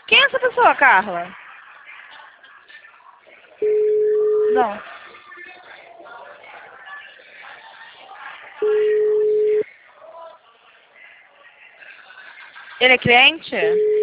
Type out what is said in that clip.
Quem é essa pessoa, Carla? Não. Ele é cliente?